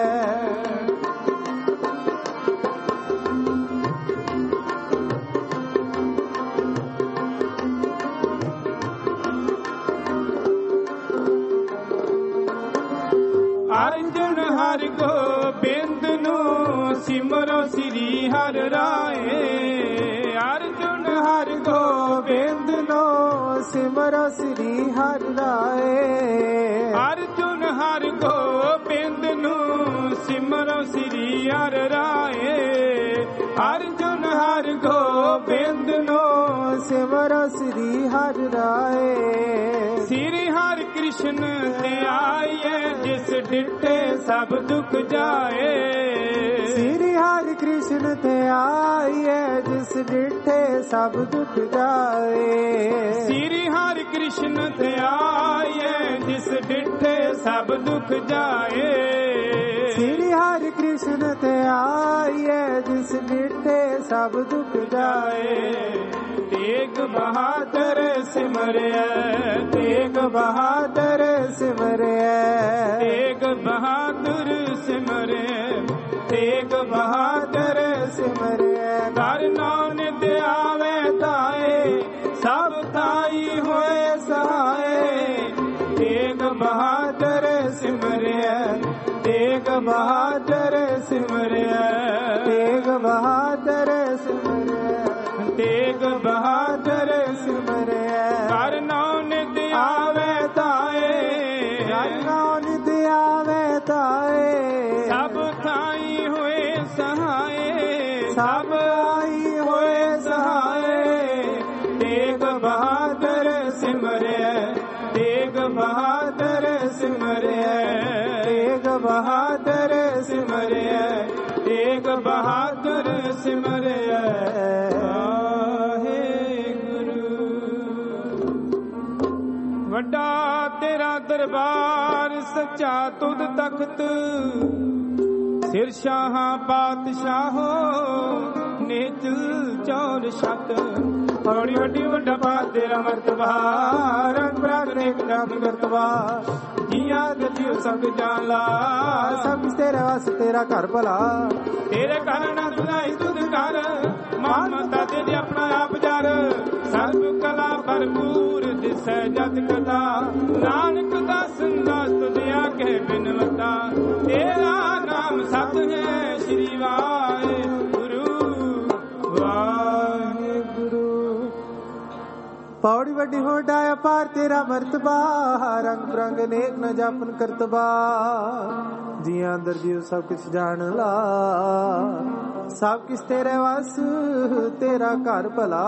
ਅਰਜੁਨ ਹਰਿ ਗੋਬਿੰਦ ਨੂੰ ਸਿਮਰੋ ਸ੍ਰੀ ਹਰਿ ਰਾਏ ਅਰਜੁਨ ਹਰਿ ਗੋਬਿੰਦ ਨੂੰ ਸਿਮਰੋ ਸ੍ਰੀ ਹਰਿ ਰਾਏ ਅਰਜੁਨ ਹਰਿ ਗੋਬਿੰਦ ਨੂੰ ਸਿਮਰੋ ਸ੍ਰੀ ਹਰਿ ਰਾਏ ਅਰਜੁਨ ਹਰਿ ਗੋਬਿੰਦ ਨੂੰ ਸਿਮਰੋ ਸ੍ਰੀ ਹਰਿ ਰਾਏ ਸ੍ਰੀ ਹਰਿ ਕ੍ਰਿਸ਼ਨ ਤੇ ਆਈਏ ਜਿਸ ਡਿਠੇ ਸਭ ਦੁਖ ਜਾਏ ਸ੍ਰੀ ਹਰਿ ਕ੍ਰਿਸ਼ਨ ਤੇ ਆਈਏ ਜਿਸ ਡਿਠੇ ਸਭ ਦੁਖ ਜਾਏ ਸ੍ਰੀ ਹਰਿ ਕ੍ਰਿਸ਼ਨ ਤੇ ਆਈਏ ਜਿਸ ਡਿਠੇ ਸਭ ਦੁਖ ਜਾਏ ਸ੍ਰੀ ਹਰਿ ਕ੍ਰਿਸ਼ਨ ਤੇ ਆਈਏ ਜਿਸ ਡਿਠੇ ਸਭ ਦੁਖ ਜਾਏ ਤੇਗ ਬਹਾਦਰ ਸਿਮਰਿਆ ਤੇਗ ਬਹਾਦਰ ਸਿਮਰਿਆ ਤੇਗ ਬਹਾਦਰ ਸਿਮਰਿਆ ਤੇਗ ਬਹਾਦਰ ਸਿਮਰਿਆ ਕਰ ਨੌ ਨਿਤ ਆਵੇ ਤਾਏ ਸਭ ਤਾਈ ਹੋਏ ਸਹਾਏ ਤੇਗ ਬਹਾਦਰ ਸਿਮਰਿਆ ਤੇਗ ਬਹਾਦਰ ਸਿਮਰਿਆ ਤੇਗ ਬਹਾਦਰ ਸਿਮਰਿਆ ਤੇਗ ਬਹਾਦਰ ਸਿਮਰਿਆ ਕਰ ਨੌ ਨਿਤ ਆਵੇ ਤਾਏ ਕਰ ਨੌ ਨਿਤ ਆਵੇ ਤਾਏ ਸਭ ਥਾਈ ਹੋਏ ਸਹਾਏ ਸਭ ਆਈ ਹੋਏ ਸਹਾਏ ਤੇਗ ਬਹਾਦਰ ਸਿਮਰਿਆ ਤੇਗ ਬਹਾਦਰ ਸਿਮਰਿਆ ਤੇਗ ਬਹਾਦਰ ਸਿਮਰਿਆ ਤੇਗ ਬਹਾਦਰ ਸਿਮਰਿਆ ਵੱਡਾ ਤੇਰਾ ਦਰਬਾਰ ਸੱਚਾ ਤੁਧ ਤਖਤ ਸਿਰ ਸ਼ਾਹਾਂ ਪਾਤਸ਼ਾਹੋ ਨੇਚਲ ਚੌਰ ਛਤ ਬੜੀ ਵੱਡੀ ਵੱਡਾ ਪਾ ਤੇਰਾ ਮਰਤਬਾ ਰੰਗ ਬਰੰਗ ਨੇਕ ਨਾਮ ਕਰਤਬਾ ਜੀਆਂ ਦੇ ਜੀਵ ਸਭ ਜਾਣ ਲਾ ਸਭ ਤੇਰਾ ਵਸ ਤੇਰਾ ਘਰ ਭਲਾ ਤੇਰੇ ਘਰ ਨਾ ਸੁਣਾਈ ਤੁਧ ਕਰ ਮਮਤਾ ਤੇ ਆਪਣਾ ਆਪ ਜਰ ਸਰਬ ਕਲਾ ਭਰਪੂਰ ਦਿਸੈ ਜਤ ਕਥਾ ਨਾਨਕ ਦਾ ਸੰਦਾਸ ਤੁਧ ਆਖੇ ਬਿਨਵਤਾ ਤੇਰਾ ਨਾਮ ਸਤ ਹੈ ਸ੍ਰੀ ਵਾਹਿਗੁਰੂ ਵਾਹਿਗੁਰੂ ਪੌੜੀ ਵੱਡੀ ਹੋਡਾ ਅਪਾਰ ਤੇਰਾ ਮਰਤਬਾ ਰੰਗ ਬਰੰਗ ਨੇਕ ਨ ਜਾਪਨ ਕਰਤਬਾ ਜੀਆਂ ਅੰਦਰ ਜੀਵ ਸਭ ਕੁਛ ਜਾਣ ਲਾ ਸਭ ਕਿਸ ਤੇਰੇ ਵਸ ਤੇਰਾ ਘਰ ਭਲਾ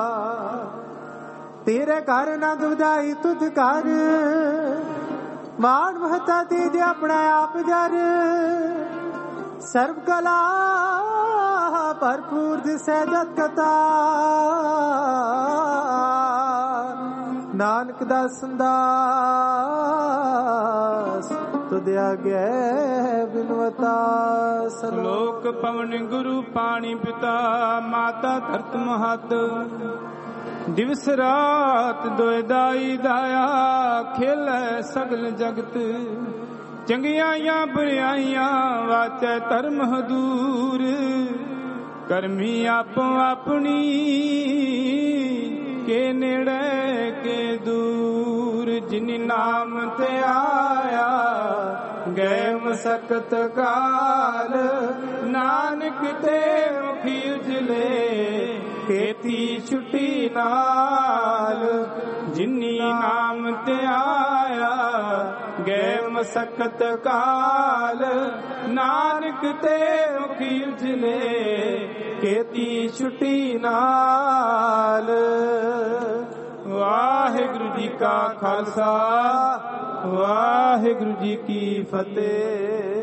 ਤੇਰੇ ਘਰ ਨਾ ਦੁਜਾਈ ਤੁਧ ਕਰ ਮਾਨ ਮਹਤਾ ਤੇ ਜੇ ਆਪਣਾ ਆਪ ਜਰ ਸਰਬ ਕਲਾ ਭਰਪੂਰ ਦਿਸੈ ਜਤ ਕਥਾ ਨਾਨਕ ਦਾ ਸੰਦਾਸ ਤੁਧ ਆਗੇ ਬਿਨਵਤਾ ਲੋਕ ਪਵਨ ਗੁਰੂ ਪਾਣੀ ਪਿਤਾ ਮਾਤਾ ਧਰਤ ਮਹਤ ਦਿਵਸ ਰਾਤ ਦੋਇ ਦਾਈ ਦਾਇਆ ਖੇਲੇ ਸਗਲ ਜਗਤ ਚੰਗਿਆਈਆਂ ਬੁਰਾਈਆਂ ਵਾਚੈ ਧਰਮ ਹਦੂਰ, ਕਰਮੀ ਆਪੋ ਆਪਣੀ ਕੇ ਨੇੜੇ ਕੇ ਦੂਰ। ਜਿਨਿ ਨਾਮ ਤੇ ਆਇਆ ਗਏ ਮਸਕਤ ਕਾਲ, ਨਾਨਕ ਤੇ ਮੁਖੀ ਉਜਲੇ ਖੇਤੀ ਛੁੱਟੀ ਨਾਲ। ਜਿਨੀ ਨਾਮ ਤੇ ਆਇਆ ਗਏ ਮਸਕਤ ਕਾਲ, ਨਾਨਕ ਤੇ ਮੁਖੀ ਉਜਲੇ ਖੇਤੀ ਛੁੱਟੀ ਨਾਲ। ਵਾਹਿਗੁਰੂ ਜੀ ਕਾ ਖਾਲਸਾ, ਵਾਹਿਗੁਰੂ ਜੀ ਕੀ ਫਤਿਹ।